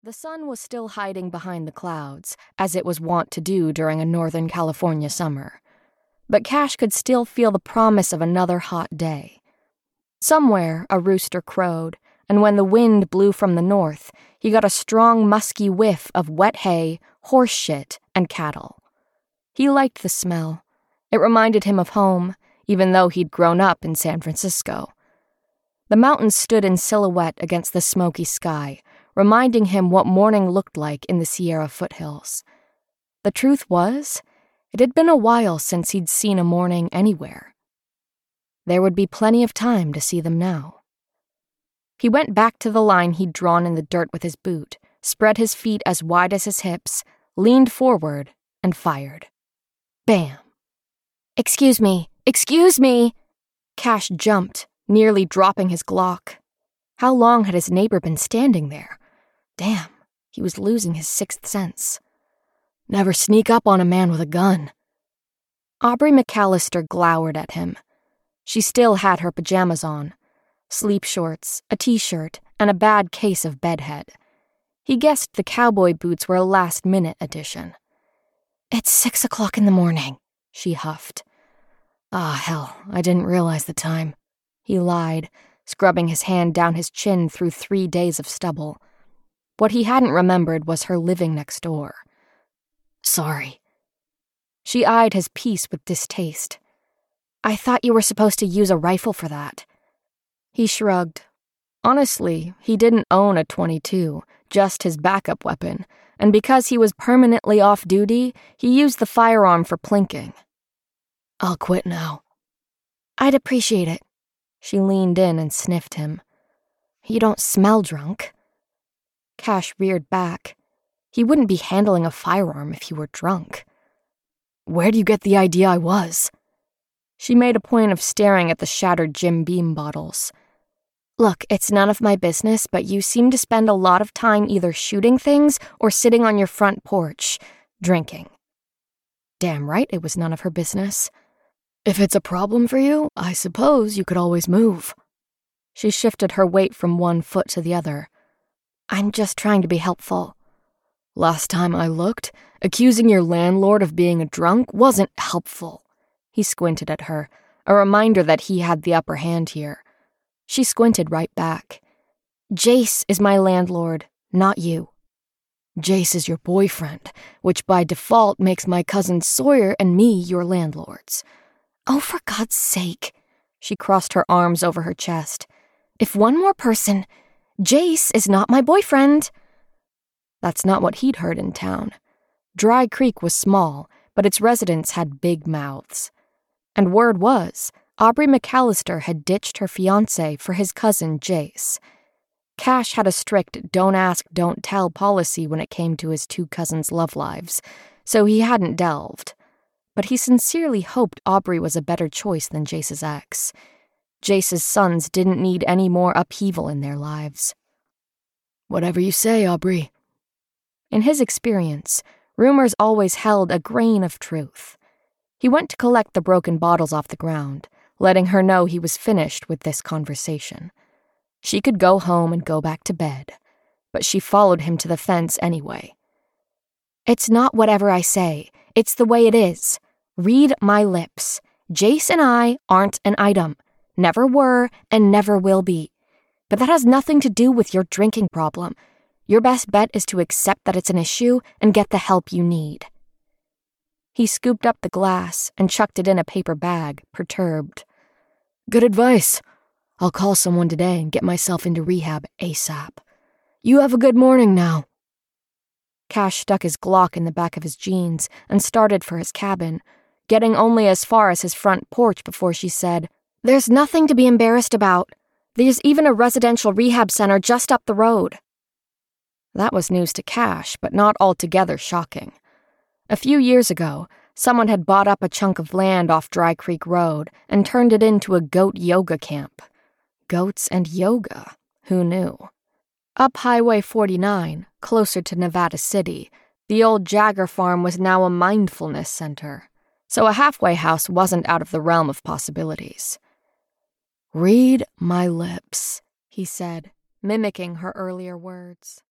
The sun was still hiding behind the clouds, as it was wont to do during a Northern California summer. But Cash could still feel the promise of another hot day. Somewhere, a rooster crowed, and when the wind blew from the north, he got a strong, musky whiff of wet hay, horse shit, and cattle. He liked the smell. It reminded him of home, even though he'd grown up in San Francisco. The mountains stood in silhouette against the smoky sky, reminding him what morning looked like in the Sierra foothills. The truth was, it had been a while since he'd seen a morning anywhere. There would be plenty of time to see them now. He went back to the line he'd drawn in the dirt with his boot, spread his feet as wide as his hips, leaned forward, and fired. Bam! Excuse me! Excuse me! Cash jumped, nearly dropping his Glock. How long had his neighbor been standing there? Damn, he was losing his sixth sense. Never sneak up on a man with a gun. Aubrey McAllister glowered at him. She still had her pajamas on. Sleep shorts, a t-shirt, and a bad case of bedhead. He guessed the cowboy boots were a last-minute addition. It's 6 o'clock in the morning, she huffed. Ah, hell, I didn't realize the time. He lied, scrubbing his hand down his chin through 3 days of stubble. What he hadn't remembered was her living next door. Sorry. She eyed his piece with distaste. I thought you were supposed to use a rifle for that. He shrugged. Honestly, he didn't own a .22, just his backup weapon, and because he was permanently off duty, he used the firearm for plinking. I'll quit now. I'd appreciate it. She leaned in and sniffed him. You don't smell drunk. Cash reared back. He wouldn't be handling a firearm if he were drunk. Where do you get the idea I was? She made a point of staring at the shattered Jim Beam bottles. Look, it's none of my business, but you seem to spend a lot of time either shooting things or sitting on your front porch, drinking. Damn right it was none of her business. If it's a problem for you, I suppose you could always move. She shifted her weight from one foot to the other. I'm just trying to be helpful. Last time I looked, accusing your landlord of being a drunk wasn't helpful. He squinted at her, a reminder that he had the upper hand here. She squinted right back. Jace is my landlord, not you. Jace is your boyfriend, which by default makes my cousin Sawyer and me your landlords. Oh, for God's sake. She crossed her arms over her chest. If one more person... Jace is not my boyfriend. That's not what he'd heard in town. Dry Creek was small, but its residents had big mouths. And word was, Aubrey McAllister had ditched her fiancé for his cousin Jace. Cash had a strict don't ask, don't tell policy when it came to his two cousins' love lives, so he hadn't delved. But he sincerely hoped Aubrey was a better choice than Jace's ex. Jace's sons didn't need any more upheaval in their lives. Whatever you say, Aubrey. In his experience, rumors always held a grain of truth. He went to collect the broken bottles off the ground, letting her know he was finished with this conversation. She could go home and go back to bed, but she followed him to the fence anyway. It's not whatever I say, it's the way it is. Read my lips. Jace and I aren't an item. Never were and never will be. But that has nothing to do with your drinking problem. Your best bet is to accept that it's an issue and get the help you need. He scooped up the glass and chucked it in a paper bag, perturbed. Good advice. I'll call someone today and get myself into rehab ASAP. You have a good morning now. Cash stuck his Glock in the back of his jeans and started for his cabin, getting only as far as his front porch before she said, There's nothing to be embarrassed about. There's even a residential rehab center just up the road. That was news to Cash, but not altogether shocking. A few years ago, someone had bought up a chunk of land off Dry Creek Road and turned it into a goat yoga camp. Goats and yoga, who knew? Up Highway 49, closer to Nevada City, the old Jagger farm was now a mindfulness center, so a halfway house wasn't out of the realm of possibilities. Read my lips, he said, mimicking her earlier words.